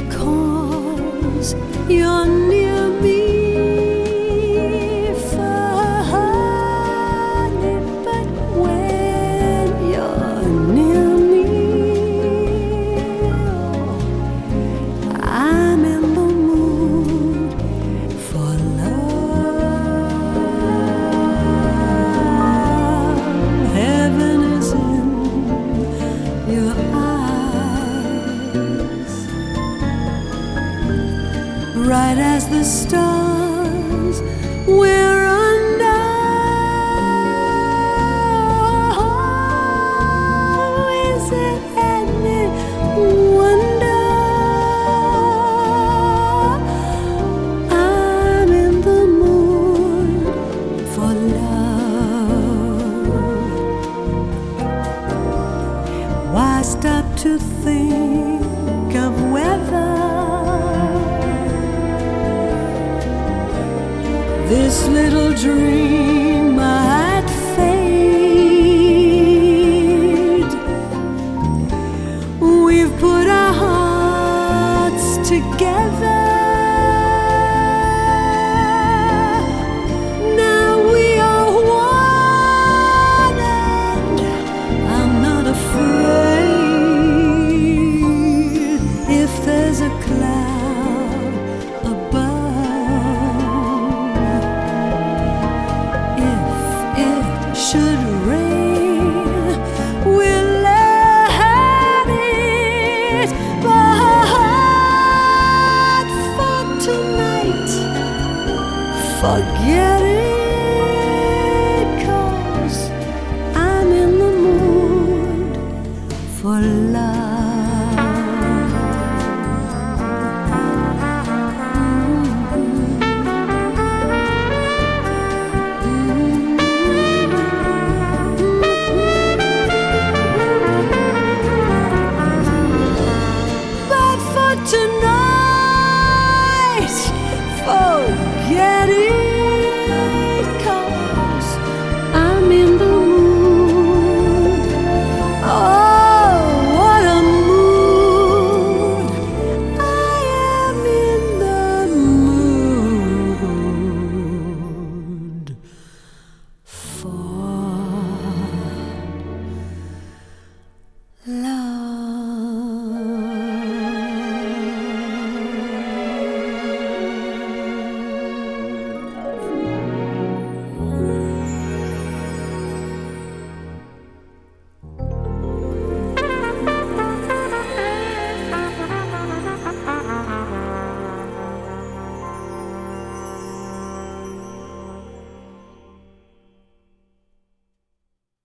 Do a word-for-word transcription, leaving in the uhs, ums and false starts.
because you're near me. Funny, but when you're near me, I'm in the mood for love. Heaven is in your eyes, bright as the stars we're under. Oh, is it any wonder I'm in the mood for love? Why stop to think of whether this little dream might fade? We've put our hearts together. Now we are one, and I'm not afraid if there's a cloud above. Should rain, we'll let it. But for tonight, forget it, 'cause I'm in the mood for love.